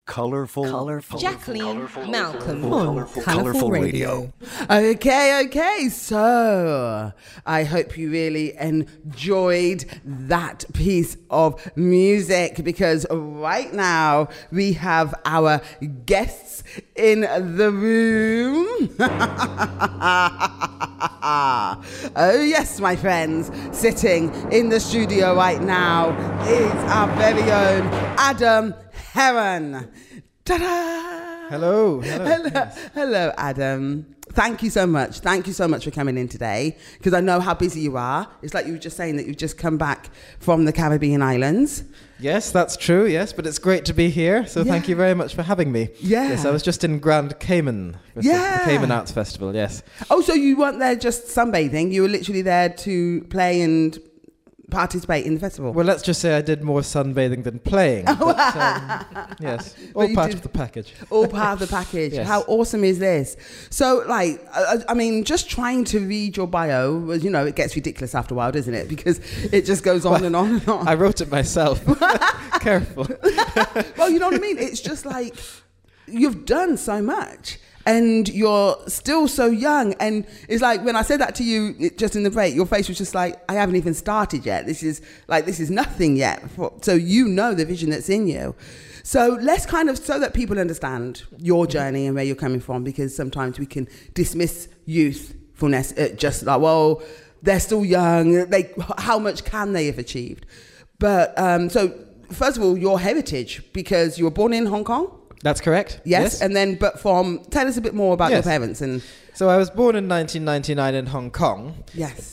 Colorful. Jacqueline Malcolm on Colorful Radio. Okay. So I hope you really enjoyed that piece of music, because right now we have our guests in the room. Oh yes, my friends, sitting in the studio right now is our very own Adam Heron. Ta-da! Hello. Hello, Adam. Thank you so much. Thank you so much for coming in today, because I know how busy you are. It's like you were just saying that you've just come back from the Caribbean islands. Yes, that's true, yes, but it's great to be here, so thank you very much for having me. Yeah. Yes, I was just in Grand Cayman, the Cayman Arts Festival, yes. Oh, so you weren't there just sunbathing, you were literally there to play and participate in the festival? Well, let's just say I did more sunbathing than playing. But, yes, all part of the package. All part of the package. Yes. How awesome is this? So, like, I mean, just trying to read your bio, you know, it gets ridiculous after a while, doesn't it? Because it just goes on and on and on. I wrote it myself. Careful. Well, you know what I mean? It's just like, you've done so much. And you're still so young. And it's like, when I said that to you just in the break, your face was just like, I haven't even started yet. This is nothing yet. So you know the vision that's in you. So let's kind of, so that people understand your journey and where you're coming from, because sometimes we can dismiss youthfulness just like, well, they're still young. How much can they have achieved? But so first of all, your heritage, because you were born in Hong Kong. That's correct. Yes. And then, tell us a bit more about your parents. And so I was born in 1999 in Hong Kong. Yes.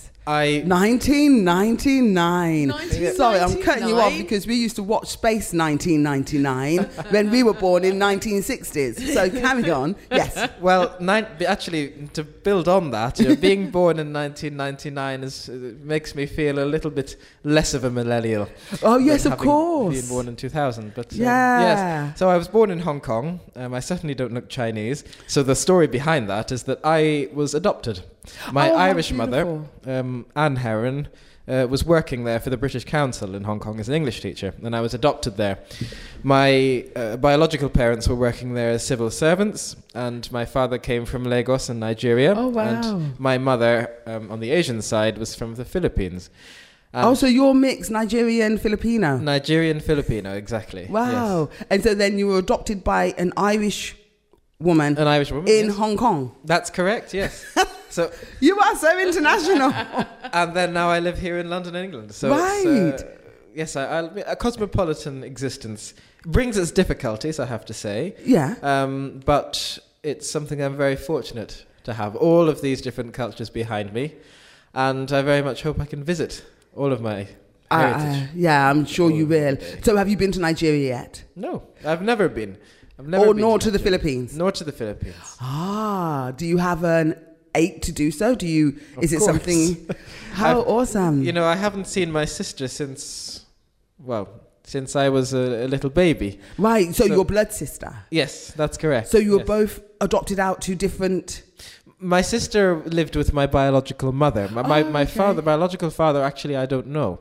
1999. Sorry, I'm cutting you off because we used to watch Space 1999 when we were born in 1960s. So carry on. Yes. Well, actually, to build on that, being born in 1999 makes me feel a little bit less of a millennial. Oh, yes, of course. Being born in 2000. But yes. So I was born in Hong Kong. I certainly don't look Chinese. So the story behind that is that I was adopted. My Irish mother, Anne Heron, was working there for the British Council in Hong Kong as an English teacher, and I was adopted there. My biological parents were working there as civil servants, and my father came from Lagos in Nigeria. Oh, wow. And my mother, on the Asian side, was from the Philippines. So you're mixed Nigerian-Filipino. Nigerian-Filipino, exactly. Wow. Yes. And so then you were adopted by an Irish woman. An Irish woman, in yes. Hong Kong. That's correct, yes. So you are so international. And then now I live here in London, England. So right. Yes, a cosmopolitan existence brings its difficulties, I have to say. Yeah. But it's something I'm very fortunate to have. All of these different cultures behind me. And I very much hope I can visit all of my heritage. Yeah, I'm sure you will. So have you been to Nigeria yet? No, I've never been. Nor to the Philippines? Nor to the Philippines. Do you have an ache to do so? Is it something? How awesome! You know, I haven't seen my sister since I was a little baby. Right. So your blood sister. Yes, that's correct. So you were both adopted out to different. My sister lived with my biological mother. My biological father. Actually, I don't know.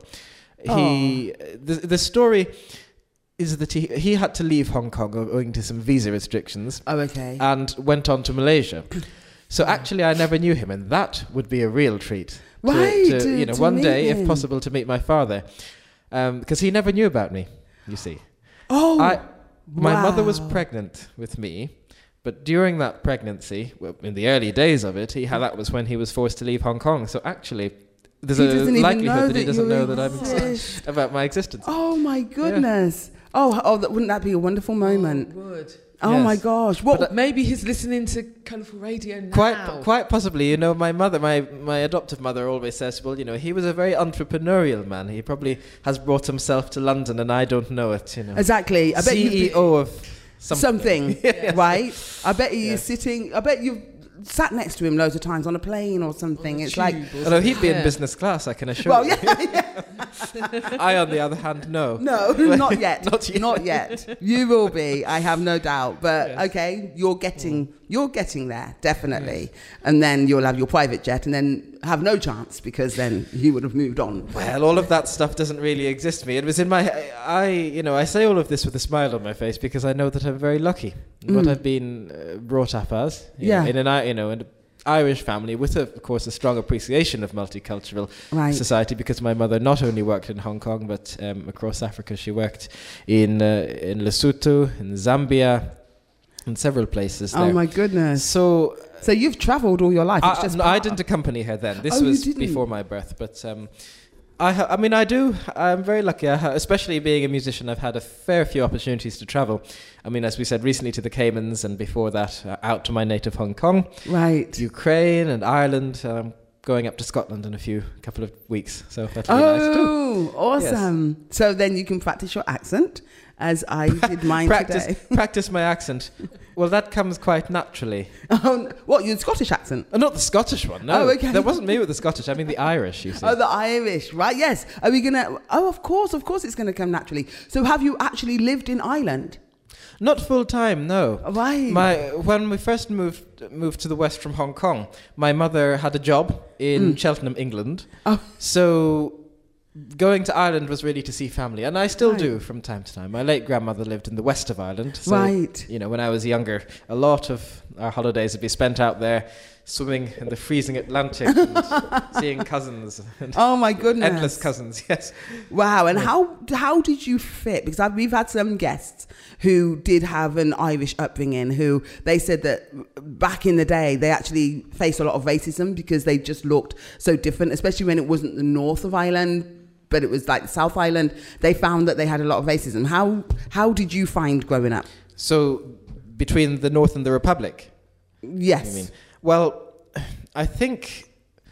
The story is that he had to leave Hong Kong owing to some visa restrictions. Oh, okay. And went on to Malaysia. So actually, I never knew him, and that would be a real treat. Right. To one day, if possible, to meet my father, because he never knew about me. You see. Oh. My mother was pregnant with me, but during that pregnancy, in the early days of it, that was when he was forced to leave Hong Kong. So actually, there's a likelihood that he doesn't know that I'm about my existence. Oh my goodness. Yeah. Wouldn't that be a wonderful moment? Oh, it would. Oh, yes. My gosh. But maybe he's listening to Colourful Radio now. Quite possibly. You know, my mother, my adoptive mother always says, well, you know, he was a very entrepreneurial man. He probably has brought himself to London and I don't know it, you know. Exactly. I bet CEO of something. Yes. Right? I bet you've sat next to him loads of times on a plane or something. It's like... Although he'd be in business class, I can assure you. Yeah. I, on the other hand, no. No, not yet. Not yet. You will be, I have no doubt. But, okay, you're getting You're getting there, definitely. And then you'll have your private jet and then have no chance because then you would have moved on. Well, all of that stuff doesn't really exist to me. It was in my... I say all of this with a smile on my face because I know that I'm very lucky in what I've been brought up as. In an Irish family with, of course, a strong appreciation of multicultural society because my mother not only worked in Hong Kong but across Africa. She worked in Lesotho, in Zambia, in several places there. Oh my goodness. So you've travelled all your life. I didn't accompany her then. This was before my birth. But I'm very lucky. Especially being a musician, I've had a fair few opportunities to travel. I mean, as we said, recently to the Caymans and before that out to my native Hong Kong. Right. Ukraine and Ireland. Going up to Scotland in a couple of weeks. So that'll be nice too. Oh, awesome. Yes. So then you can practice your accent as I did mine today. Practice my accent. Well, that comes quite naturally. What, your Scottish accent? Not the Scottish one, no. Oh, okay. That wasn't me with the Scottish. I mean the Irish, you see. Oh, the Irish, right, yes. Are we going to... Oh, of course it's going to come naturally. So have you actually lived in Ireland? Not full time, no. Right. When we first moved to the west from Hong Kong, my mother had a job in Cheltenham, England. Oh. So going to Ireland was really to see family, and I still do from time to time. My late grandmother lived in the west of Ireland. So, when I was younger, a lot of our holidays would be spent out there, swimming in the freezing Atlantic and seeing cousins. Oh my goodness. Endless cousins, yes. Wow, and how did you fit? Because we've had some guests who did have an Irish upbringing who they said that back in the day they actually faced a lot of racism because they just looked so different, especially when it wasn't the north of Ireland, but it was like the South Island. They found that they had a lot of racism. How did you find growing up? So between the North and the Republic? Yes. You mean? Well, I think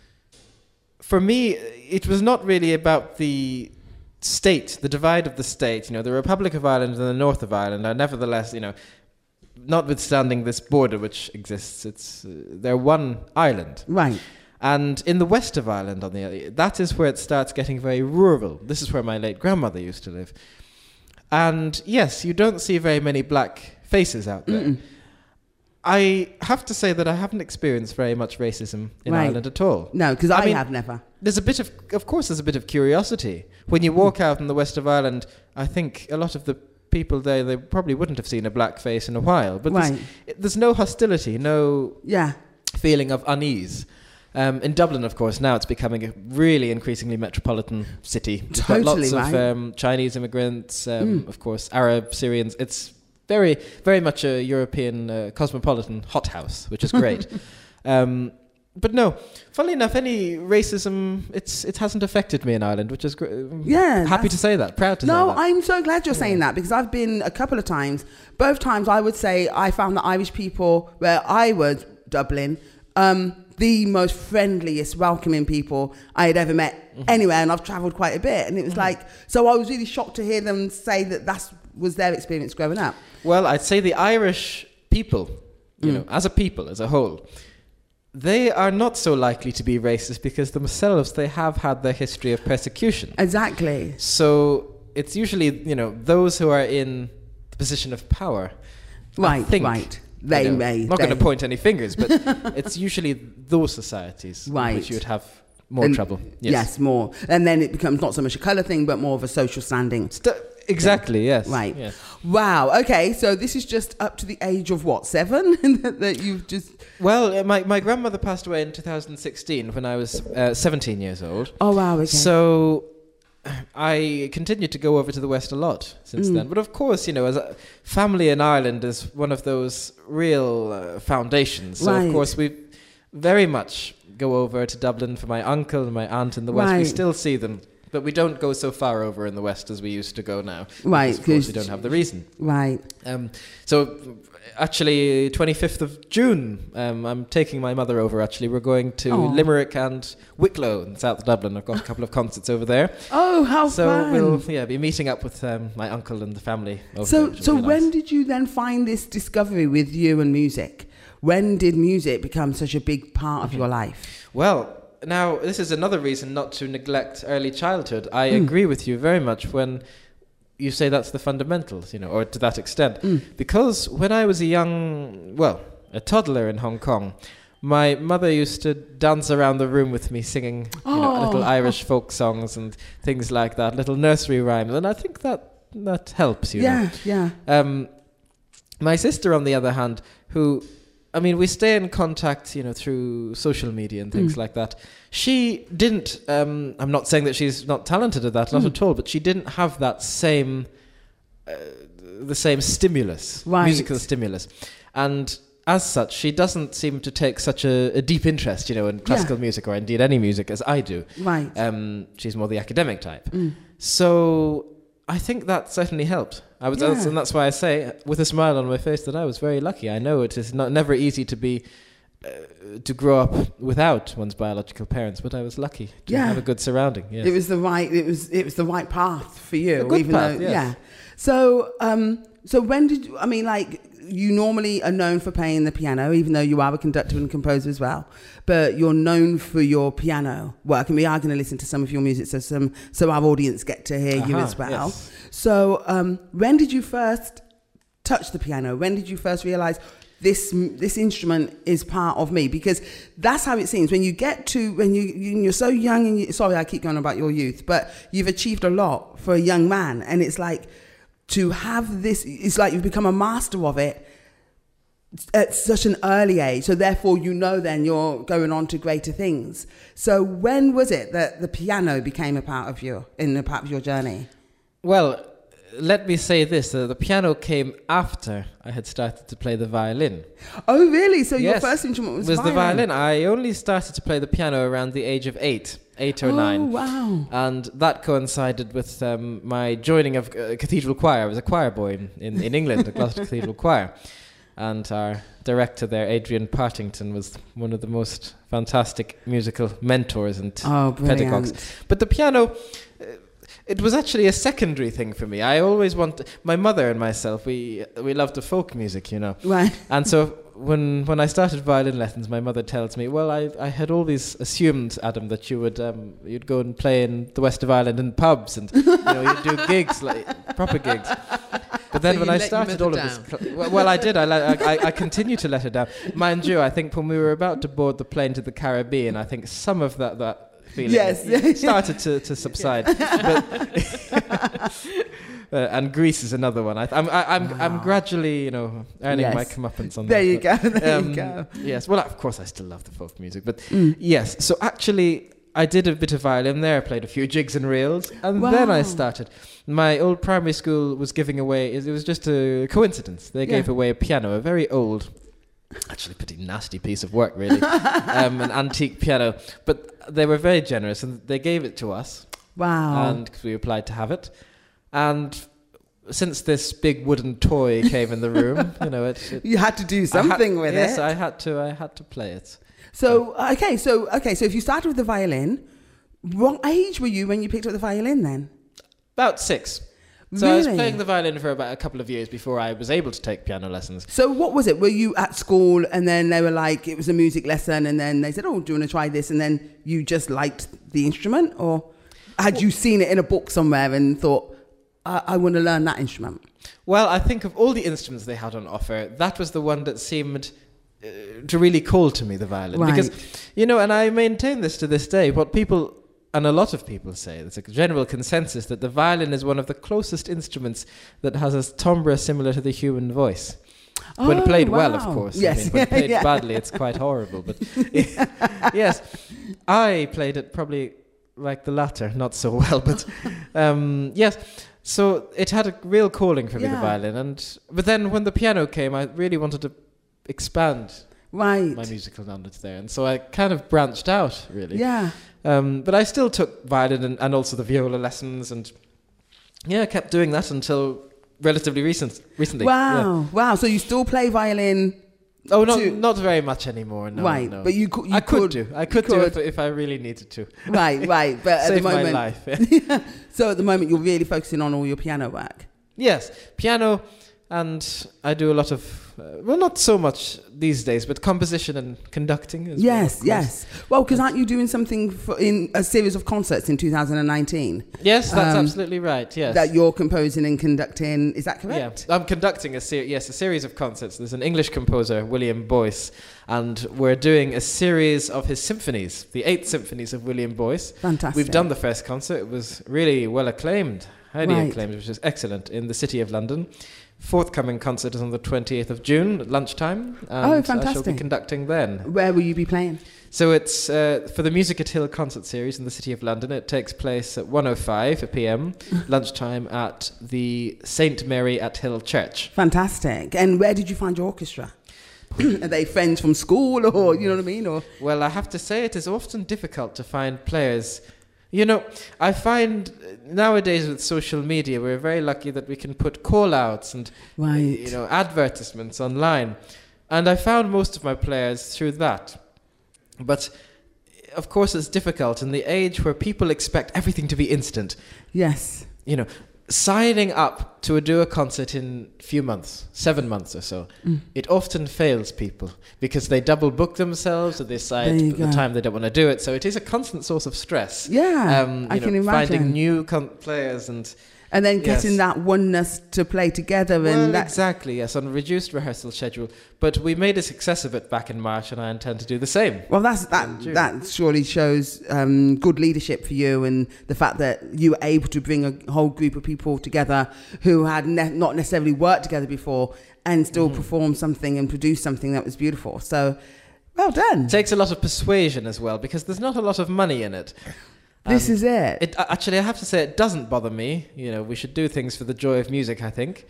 for me, it was not really about the state, the divide of the state. The Republic of Ireland and the North of Ireland are nevertheless, notwithstanding this border which exists, they're one island. Right. And in the west of Ireland, on the other, that is where it starts getting very rural. This is where my late grandmother used to live. And yes, you don't see very many black faces out there. Mm-mm. I have to say that I haven't experienced very much racism in Ireland at all. No, because I have never. There's a bit of curiosity. When you walk out in the west of Ireland, I think a lot of the people there, they probably wouldn't have seen a black face in a while. But there's no hostility, no feeling of unease. In Dublin, of course, now it's becoming a really increasingly metropolitan city. We've got lots of Chinese immigrants, of course, Arab, Syrians. It's very, very much a European cosmopolitan hothouse, which is great. But no, funnily enough, any racism, it hasn't affected me in Ireland, which is great. Yeah, happy to say that, proud to say that. No, I'm so glad you're saying that because I've been a couple of times. Both times I would say I found the Irish people where I was, Dublin, the most friendliest, welcoming people I had ever met anywhere, and I've travelled quite a bit. And it was so I was really shocked to hear them say that was their experience growing up. Well, I'd say the Irish people, as a people, as a whole, they are not so likely to be racist because themselves, they have had their history of persecution. Exactly. So it's usually, those who are in the position of power. Right. They may. I'm not going to point any fingers, but it's usually those societies in which you would have more trouble. Yes, more. And then it becomes not so much a colour thing, but more of a social standing. Exactly, yes. Right. Yes. Wow. Okay, so this is just up to the age of what, 7? that you've just... Well, my grandmother passed away in 2016 when I was 17 years old. Oh, wow, okay. So I continued to go over to the West a lot since then. But of course, as a family in Ireland is one of those real foundations. So of course we very much go over to Dublin for my uncle and my aunt in the West. We still see them, but we don't go so far over in the West as we used to go now. Right. Of course we don't have the reason. Right. So actually 25th of June, I'm taking my mother over actually. We're going to Limerick and Wicklow in South Dublin. I've got a couple of concerts over there. Oh, how fun. So we'll be meeting up with my uncle and the family over there. So when did you then find this discovery with you and music? When did music become such a big part of your life? Well, now this is another reason not to neglect early childhood. I agree with you very much when you say that's the fundamentals, or to that extent. Because when I was a a toddler in Hong Kong, my mother used to dance around the room with me singing little Irish folk songs and things like that, little nursery rhymes. And I think that helps, you know. Yeah. My sister, on the other hand, we stay in contact, through social media and things like that. She didn't, I'm not saying that she's not talented at that, not at all, but she didn't have that same, the same stimulus, musical stimulus. And as such, she doesn't seem to take such a deep interest, in classical music or indeed any music as I do. Right. She's more the academic type. So I think that certainly helped. And that's why I say, with a smile on my face, that I was very lucky. I know it is never easy to grow up without one's biological parents, but I was lucky to have a good surrounding. Yes. It was the right path for you. A good path, yes. Yeah. So when did you? You normally are known for playing the piano, even though you are a conductor and composer as well. But you're known for your piano work, and we are going to listen to some of your music, so our audience get to hear you as well. Yes. So, when did you first touch the piano? When did you first realise this instrument is part of me? Because that's how it seems when you're so young. And sorry, I keep going about your youth, but you've achieved a lot for a young man, and it's like, to have this, it's like you've become a master of it at such an early age. So therefore, then you're going on to greater things. So when was it that the piano became a part of your journey? Well, let me say this, the piano came after I had started to play the violin. Oh, really? So your first instrument was the violin. I only started to play the piano around the age of 8 or 9. Oh, wow. And that coincided with my joining of Cathedral Choir. I was a choir boy in England, the Gloucester Cathedral Choir. And our director there, Adrian Partington, was one of the most fantastic musical mentors and pedagogues. But the piano, it was actually a secondary thing for me. I always my mother and myself, we loved the folk music, Right. And so when I started violin lessons, my mother tells me, well, I had always assumed, Adam, that you would you'd go and play in the west of Ireland in pubs and you'd do gigs, like proper gigs. But then when I started all of this, well, I did. I continue to let her down. Mind you, I think when we were about to board the plane to the Caribbean, I think some of that feeling started to subside. But, and Greece is another one. I'm gradually, earning my comeuppance on that. There you go. Yes. Well, of course, I still love the folk music, but yes. So actually, I did a bit of violin there. I played a few jigs and reels, and then I started. My old primary school was giving away. It was just a coincidence. They gave away a piano, a very old, actually pretty nasty piece of work, really, an antique piano. But they were very generous, and they gave it to us. Wow! And we applied to have it. And since this big wooden toy came in the room, you had to do something with it. Yes, I had to play it. So So if you started with the violin, what age were you when you picked up the violin then? About 6. So I was playing the violin for about a couple of years before I was able to take piano lessons. So what was it? Were you at school and then they were like, it was a music lesson, and then they said, oh, do you want to try this? And then you just liked the instrument, or had you seen it in a book somewhere and thought, I want to learn that instrument? Well, I think of all the instruments they had on offer, that was the one that seemed to really call to me, the violin. Right. Because, and I maintain this to this day, what people, and a lot of people say, there's a general consensus that the violin is one of the closest instruments that has a timbre similar to the human voice. When played well, of course. Yes. When played badly, it's quite horrible. But yes, I played it probably like the latter, not so well, but yes. So it had a real calling for me, the violin. But then when the piano came, I really wanted to expand my musical knowledge there. And so I kind of branched out, really. Yeah. But I still took violin and also the viola lessons, and kept doing that until relatively recently. Wow. Yeah. Wow. So you still play violin? Oh, not very much anymore. No, right. No. But I could do if I really needed to. Right. But at the moment, my life. So at the moment, you're really focusing on all your piano work. Yes, piano, And I do a lot of, well, not so much these days, but composition and conducting as well. Yes. Well, because aren't you doing something in a series of concerts in 2019? Yes, that's absolutely right, yes. That you're composing and conducting, is that correct? Yeah, I'm conducting a series of concerts. There's an English composer, William Boyce, and we're doing a series of his symphonies, the 8 symphonies of William Boyce. Fantastic. We've done the first concert. It was really well acclaimed, highly acclaimed, which is excellent, in the City of London. Forthcoming concert is on the 28th of June at lunchtime. And fantastic. I shall be conducting then. Where will you be playing? So it's for the Music at Hill concert series in the City of London. It takes place at 1:05 p.m. lunchtime at the St. Mary at Hill Church. Fantastic. And where did you find your orchestra? Are they friends from school, or you know what I mean? Or well, I have to say it is often difficult to find players. You know, I find nowadays with social media, we're very lucky that we can put call-outs and advertisements online. And I found most of my players through that. But, of course, it's difficult in the age where people expect everything to be instant. Yes. You know, signing up to do a concert in a few months, 7 months or so, it often fails people because they double book themselves or they decide at the time they don't want to do it. So it is a constant source of stress. Yeah, I can imagine. Finding new players and then getting that oneness to play together. Exactly, yes, on a reduced rehearsal schedule. But we made a success of it back in March, and I intend to do the same. Well, that surely shows good leadership for you, and the fact that you were able to bring a whole group of people together who had not necessarily worked together before and still perform something and produce something that was beautiful. So, well done. It takes a lot of persuasion as well, because there's not a lot of money in it. This is it. Actually, I have to say, it doesn't bother me. You know, we should do things for the joy of music, I think.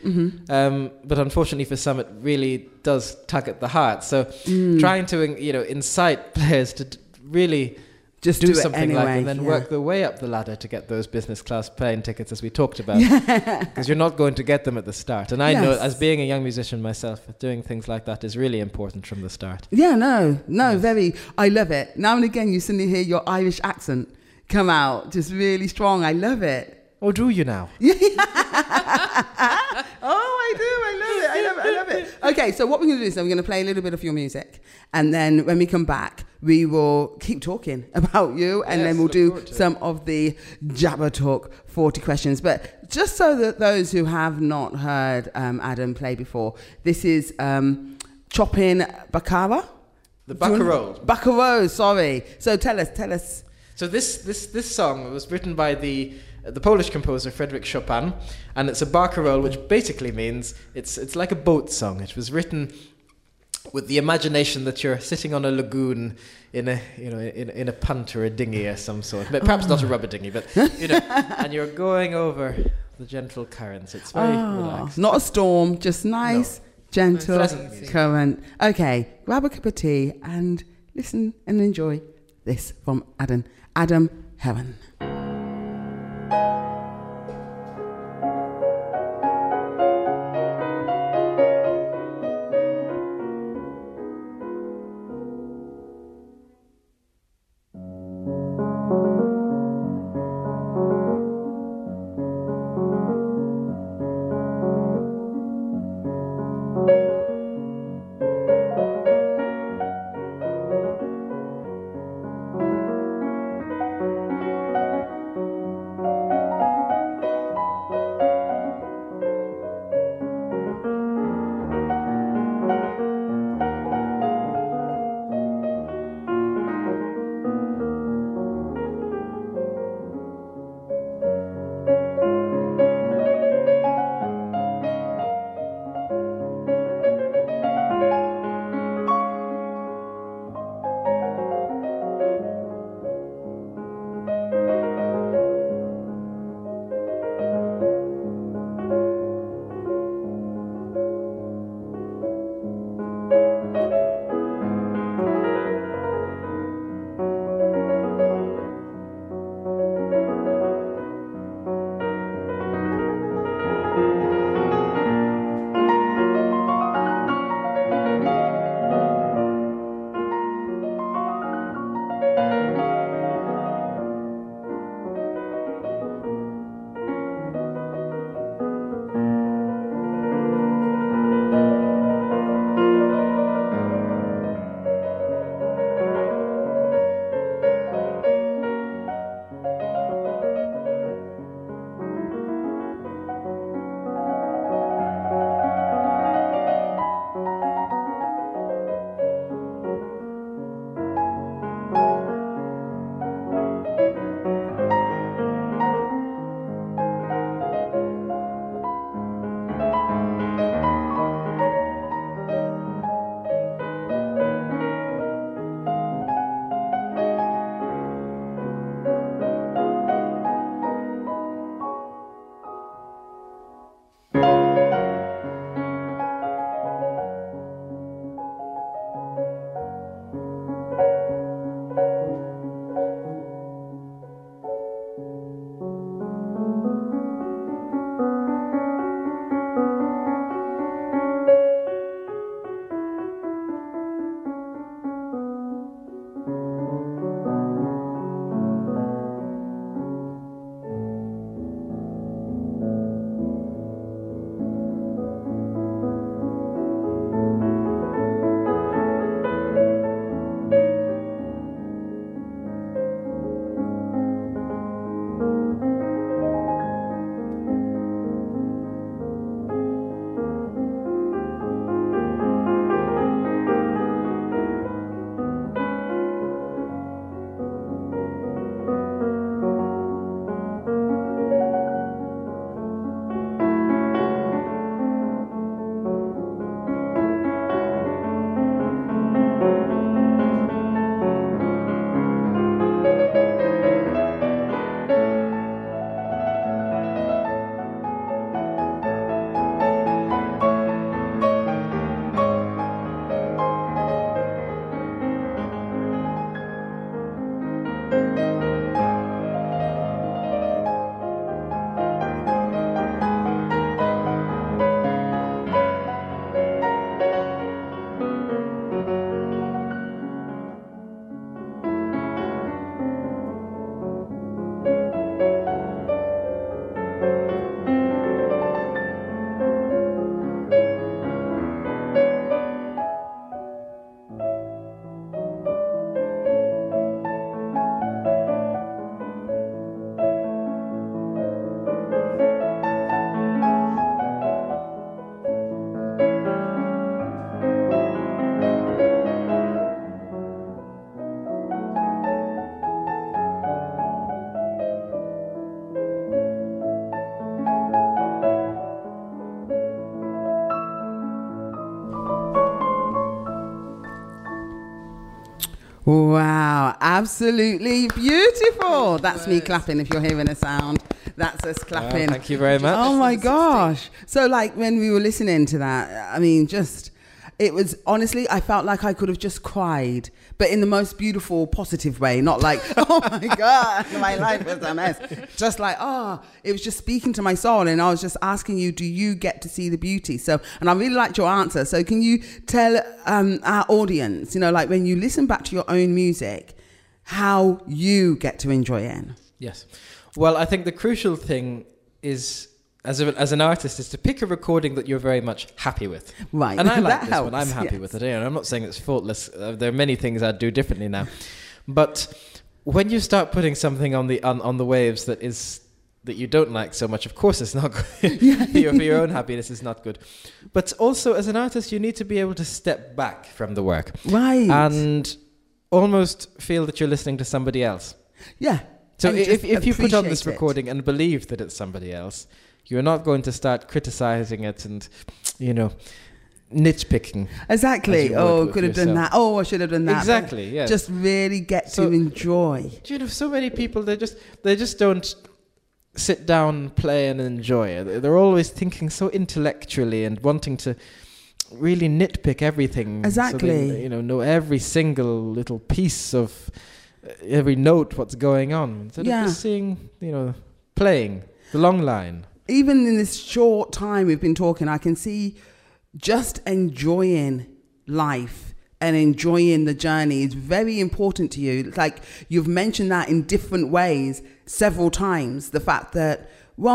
But unfortunately for some, it really does tug at the heart. So trying to, incite players to really just do do something anyway, like that and then work their way up the ladder to get those business class plane tickets, as we talked about. Because you're not going to get them at the start. And I know, as being a young musician myself, doing things like that is really important from the start. Yeah, very. I love it. Now and again, you suddenly hear your Irish accent come out just really strong. I love it. Or do you now? I love it. Okay, so what we're going to do is we're going to play a little bit of your music, and then when we come back, we will keep talking about you, and then we'll do some of the Jabber Talk 40 questions. But just so that those who have not heard Adam play before, this is Chopping Baccara? The Baccarat. Baccarat, sorry. So tell us. So this song was written by the Polish composer Frédéric Chopin, and it's a barcarolle, which basically means it's like a boat song. It was written with the imagination that you're sitting on a lagoon in a punt or a dinghy of some sort, but perhaps not a rubber dinghy, but and you're going over the gentle currents. It's very relaxed. Not a storm, just nice, gentle current. Okay, grab a cup of tea and listen and enjoy this from Adam Heron. Wow, absolutely beautiful. That's me clapping if you're hearing a sound. That's us clapping. Thank you very much. Oh my gosh. So like when we were listening to that, I mean, it was honestly, I felt like I could have just cried, but in the most beautiful, positive way. Not like, oh my God, my life was a mess. Just like, it was just speaking to my soul. And I was just asking you, do you get to see the beauty? So, and I really liked your answer. So can you tell our audience, like when you listen back to your own music, how you get to enjoy it? Yes. Well, I think the crucial thing is, as an artist, is to pick a recording that you're very much happy with. Right. And I like that this helps, one. I'm happy yes. with it. I'm not saying it's faultless. There are many things I'd do differently now. But when you start putting something on the waves that you don't like so much, of course it's not good. for your own happiness, it's not good. But also, as an artist, you need to be able to step back from the work. Right. And almost feel that you're listening to somebody else. Yeah. So if you put on appreciate this recording and believe that it's somebody else, you're not going to start criticizing it and, nitpicking. Exactly. Could have done that. I should have done that. Exactly, yes. Just really get to enjoy. So many people, they just don't sit down, play and enjoy it. They're always thinking so intellectually and wanting to really nitpick everything. Exactly. So they, know every single little piece of every note, what's going on. Instead of just seeing, playing the long line. Even in this short time we've been talking, I can see just enjoying life and enjoying the journey is very important to you. It's like you've mentioned that in different ways several times. The fact that,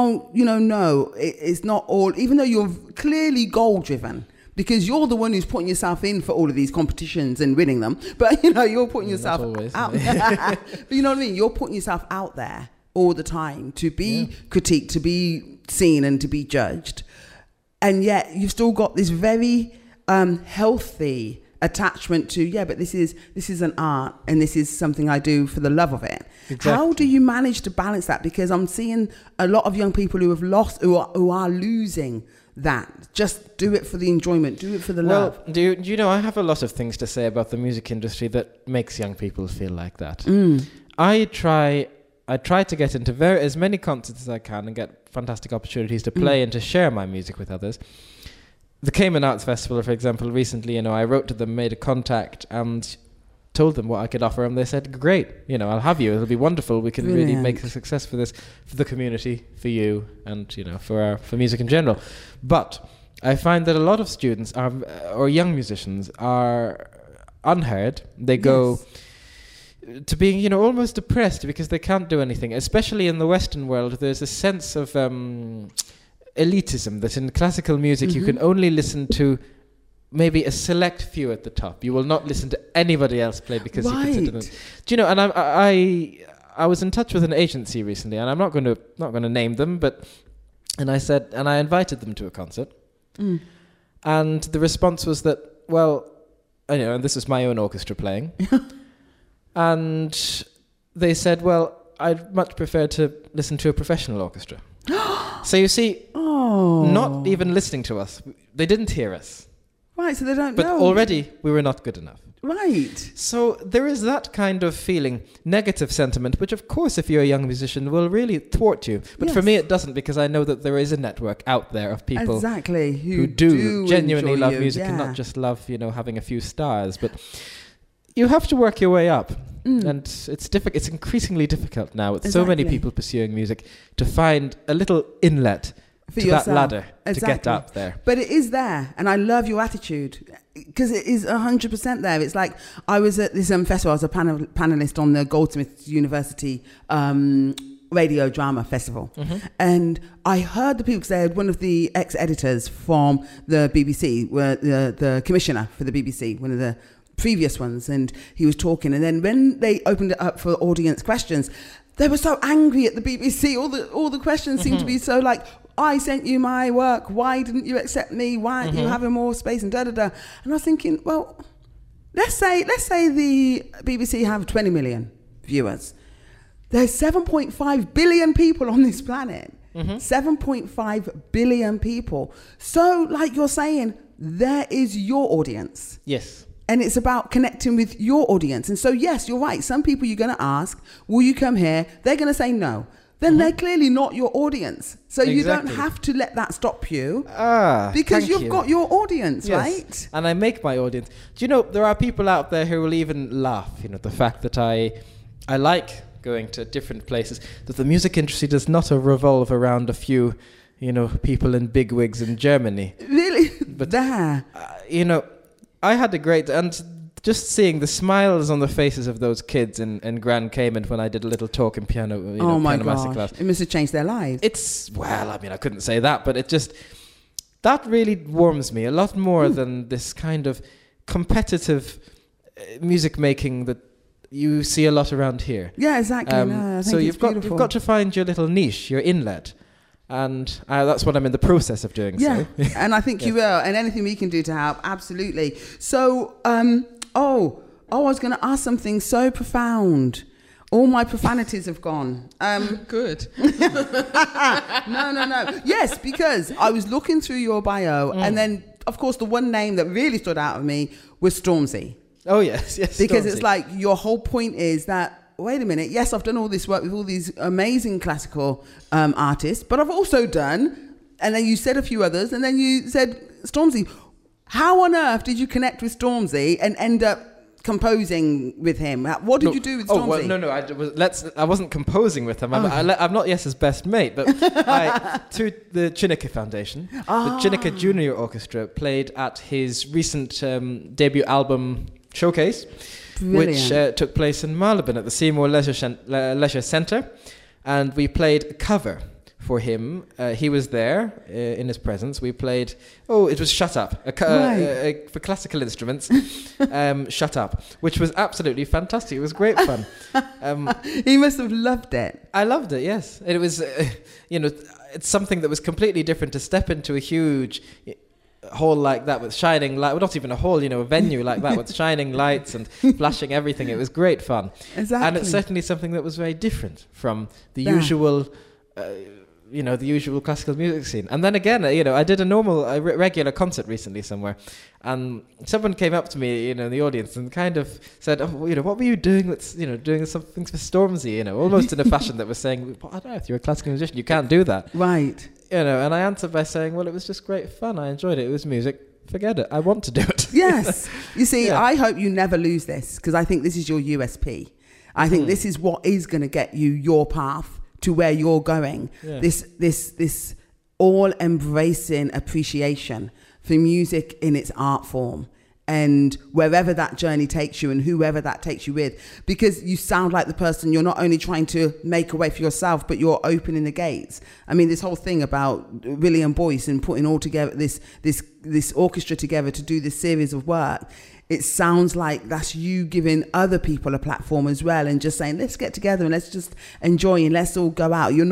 it's not all, even though you're clearly goal-driven, because you're the one who's putting yourself in for all of these competitions and winning them. But, you're putting yourself out. But you know what I mean? You're putting yourself out there all the time to be critiqued, to be seen and to be judged. And yet you've still got this very healthy attachment to, but this is an art and this is something I do for the love of it. Exactly. How do you manage to balance that? Because I'm seeing a lot of young people who have lost, who are losing that. Just do it for the enjoyment, do it for the love. Well, do you know, I have a lot of things to say about the music industry that makes young people feel like that. I try to get into as many concerts as I can and get fantastic opportunities to play and to share my music with others. The Cayman Arts Festival, for example, recently, I wrote to them, made a contact and told them what I could offer, and they said, great, I'll have you. It'll be wonderful. We can really make a success for this, for the community, for you, and, for music in general. But I find that a lot of students or young musicians are unheard. They go to being, almost depressed because they can't do anything. Especially in the Western world, there's a sense of elitism that in classical music you can only listen to maybe a select few at the top. You will not listen to anybody else play because you consider them. Do you know? And I was in touch with an agency recently, and I'm not going to name them, and I invited them to a concert, and the response was that, and this was my own orchestra playing. And they said, I'd much prefer to listen to a professional orchestra. So you see, not even listening to us. They didn't hear us. Right, so they don't know. But already we were not good enough. Right. So there is that kind of feeling, negative sentiment, which of course if you're a young musician will really thwart you. But for me it doesn't, because I know that there is a network out there of people who do genuinely love music and not just love, having a few stars. But you have to work your way up. And it's increasingly difficult now with so many people pursuing music to find a little inlet to yourself. That ladder to get up there. But it is there, and I love your attitude because it is 100% there. It's like I was at this festival. I was a panelist on the Goldsmiths University radio drama festival, and I heard the people, because they had one of the ex-editors from the BBC, were the commissioner for the BBC, one of the previous ones, and he was talking, and then when they opened it up for audience questions, they were so angry at the BBC. All the questions seemed to be so like, I sent you my work, why didn't you accept me, why aren't you having more space, and and I was thinking, well, let's say the BBC have 20 million viewers. There's 7.5 billion people on this planet. 7.5 billion people. So like you're saying, there is your audience. Yes. And it's about connecting with your audience. And so, yes, you're right. Some people you're going to ask, will you come here? They're going to say no. Then they're clearly not your audience. So you don't have to let that stop you. Because you've got your audience, right? And I make my audience. Do you know, there are people out there who will even laugh, the fact that I like going to different places, that the music industry does not revolve around a few, people in bigwigs in Germany. Really? But, I had a great... And just seeing the smiles on the faces of those kids in Grand Cayman when I did a little talk in piano, piano master class. It must have changed their lives. I couldn't say that, but that really warms me a lot more than this kind of competitive music making that you see a lot around here. Yeah, exactly. I think so you've got to find your little niche, your inlet. And that's what I'm in the process of doing. Yeah, so. And I think you will. And anything we can do to help, absolutely. So, I was going to ask something so profound. All my profanities have gone. Good. No. Yes, because I was looking through your bio, and then, of course, the one name that really stood out of me was Stormzy. Oh, yes. Because Stormzy. It's like your whole point is that, wait a minute, yes, I've done all this work with all these amazing classical artists, but I've also done, and then you said a few others, and then you said Stormzy. How on earth did you connect with Stormzy and end up composing with him? What did you do with Stormzy? I wasn't composing with him. I'm not Yes's best mate, but to the Chineke Foundation, the Chineke Junior Orchestra played at his recent debut album showcase. Brilliant. Which took place in Marylebone at the Seymour Leisure Centre. And we played a cover for him. He was there in his presence. We played, it was Shut Up, for classical instruments, Shut Up, which was absolutely fantastic. It was great fun. He must have loved it. I loved it, yes. It was, it's something that was completely different to step into a huge... hall like that with shining light, well, not even a hall, a venue like that with shining lights and flashing everything. It was great fun. Exactly. And it's certainly something that was very different from the usual, the usual classical music scene. And then again, I did a regular concert recently somewhere, and someone came up to me, in the audience and kind of said, what were you doing with, doing something for Stormzy, almost in a fashion that was saying, I don't know, if you're a classical musician, you can't do that. Right. And I answered by saying, well, it was just great fun. I enjoyed it. It was music. Forget it. I want to do it. Yes. You see, I hope you never lose this, because I think this is your USP. I think this is what is going to get you your path to where you're going. Yeah. This all-embracing appreciation for music in its art form. And wherever that journey takes you and whoever that takes you with, because you sound like the person, you're not only trying to make a way for yourself, but you're opening the gates. I mean, this whole thing about William Boyce and putting all together this orchestra together to do this series of work, it sounds like that's you giving other people a platform as well and just saying, let's get together and let's just enjoy and let's all go out. You're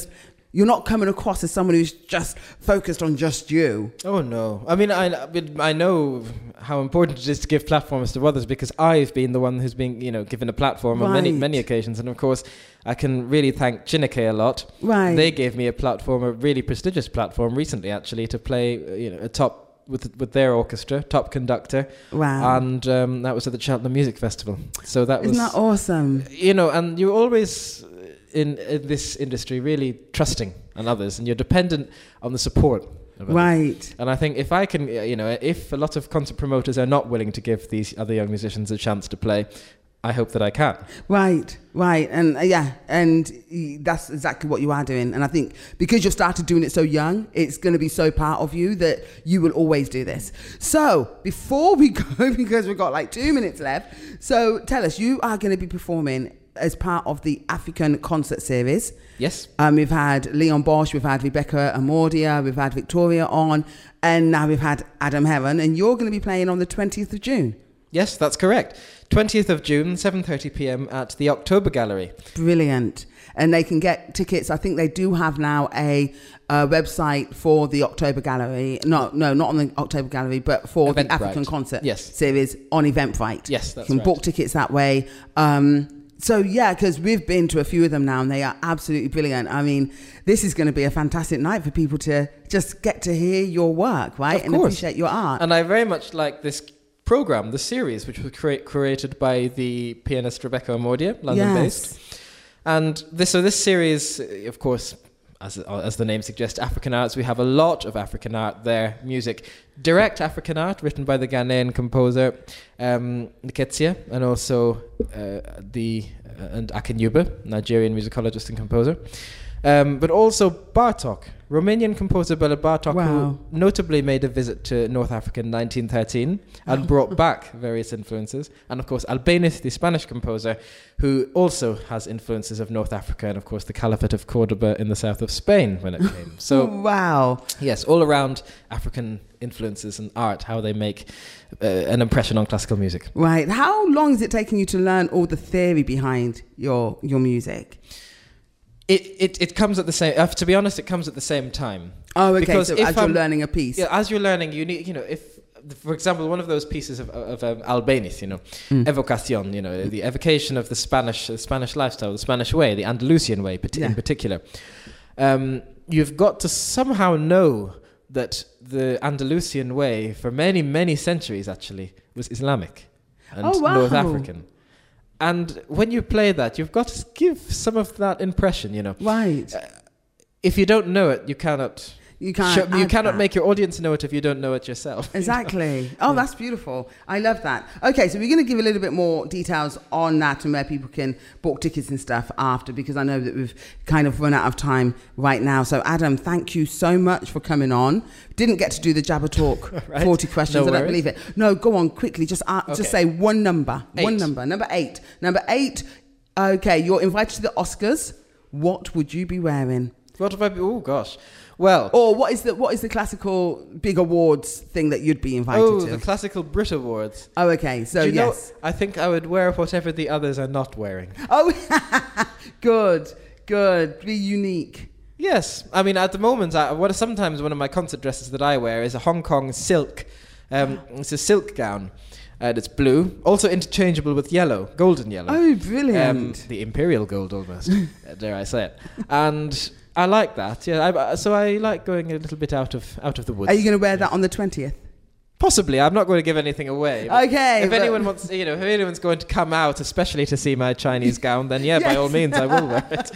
not coming across as someone who's just focused on just you. Oh, no. I mean, I know how important it is to give platforms to others, because I've been the one who's been, given a platform on many occasions. And of course, I can really thank Chineke a lot. Right. They gave me a platform, a really prestigious platform recently, actually, to play, a top with their orchestra, top conductor. Wow. And that was at the Cheltenham Music Festival. So that Isn't that awesome? And you're always... In this industry, really trusting on others, and you're dependent on the support of others. Right. And I think if I can, if a lot of concert promoters are not willing to give these other young musicians a chance to play, I hope that I can. Right. And and that's exactly what you are doing. And I think because you've started doing it so young, it's going to be so part of you that you will always do this. So before we go, because we've got like 2 minutes left, so tell us, you are going to be performing as part of the African concert series. Yes. We've had Leon Bosch, we've had Rebecca Amordia, we've had Victoria on, and now we've had Adam Heron, and you're going to be playing on the 20th of June. Yes, that's correct. 20th of June, 7:30 p.m. at the October Gallery. Brilliant. And they can get tickets. I think they do have now a website for the October Gallery. No, not on the October Gallery, but for the African concert series on Eventbrite. Yes, that's right. You can book tickets that way. So, yeah, because we've been to a few of them now and they are absolutely brilliant. I mean, this is going to be a fantastic night for people to just get to hear your work, right? Of course. And appreciate your art. And I very much like this program, the series, which was created by the pianist Rebecca Amordia, London-based. And this series, of course, as the name suggests, African arts. We have a lot of African art there, music. Direct African art written by the Ghanaian composer Nketiah, and also and Akenyuba, Nigerian musicologist and composer. But also Bartok, Romanian composer Bela Bartok, who notably made a visit to North Africa in 1913 and brought back various influences. And of course, Albéniz, the Spanish composer, who also has influences of North Africa and of course the Caliphate of Cordoba in the south of Spain when it came. So, yes, all around African influences and art, how they make an impression on classical music. Right. How long is it taking you to learn all the theory behind your music? It comes at the same. To be honest, it comes at the same time. Oh, okay. Because so as you're learning a piece, as you're learning, you need, if, for example, one of those pieces of Albéniz, Evocación, the evocation of the Spanish lifestyle, the Spanish way, the Andalusian way, in particular. You've got to somehow know that the Andalusian way, for many, many centuries, actually, was Islamic and North African. And when you play that, you've got to give some of that impression, Right. If you don't know it, you cannot You can't. You cannot make your audience know it if you don't know it yourself. Exactly. You know? Oh, that's beautiful. I love that. Okay, so we're going to give a little bit more details on that and where people can book tickets and stuff after, because I know that we've kind of run out of time right now. So, Adam, thank you so much for coming on. Didn't get to do the Jabba Talk right. 40 questions. No, I don't believe it. No, go on quickly. Just say one number. 8. One number. Number 8. Number 8. Okay, you're invited to the Oscars. What would you be wearing? What would I be? Oh gosh. Well, or what is the classical big awards thing that you'd be invited to? Oh, the classical Brit Awards. Oh, okay. So yes, I think I would wear whatever the others are not wearing. Oh, good. Be unique. Yes, I mean at the moment, sometimes one of my concert dresses that I wear is a Hong Kong silk. It's a silk gown. And it's blue, also interchangeable with yellow, golden yellow. Oh, brilliant! The imperial gold, almost. Dare I say it? And I like that. Yeah, so I like going a little bit out of the woods. Are you going to wear that on the 20th? Possibly. I'm not going to give anything away. Okay. If anyone wants, if anyone's going to come out, especially to see my Chinese gown, then yes. By all means, I will wear it.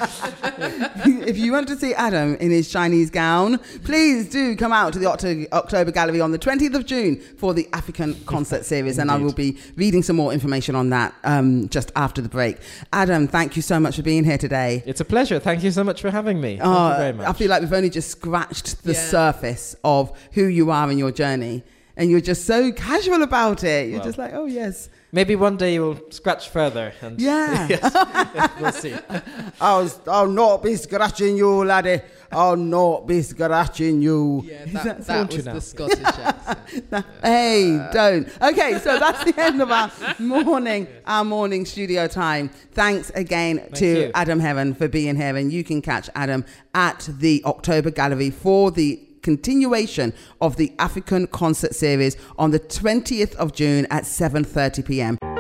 If you want to see Adam in his Chinese gown, please do come out to the October Gallery on the 20th of June for the African Concert Series. And I will be reading some more information on that just after the break. Adam, thank you so much for being here today. It's a pleasure. Thank you so much for having me. Thank you very much. I feel like we've only just scratched the surface of who you are in your journey. And you're just so casual about it. You're just like, oh, yes. Maybe one day you'll scratch further. And we'll see. I'll not be scratching you, laddie. I'll not be scratching you. Yeah, that was the Scottish accent. Hey, don't. Okay, so that's the end of our morning studio time. Thanks again to Adam Heron for being here. And you can catch Adam at the October Gallery for the continuation of the African Concert Series on the 20th of June at 7:30 p.m.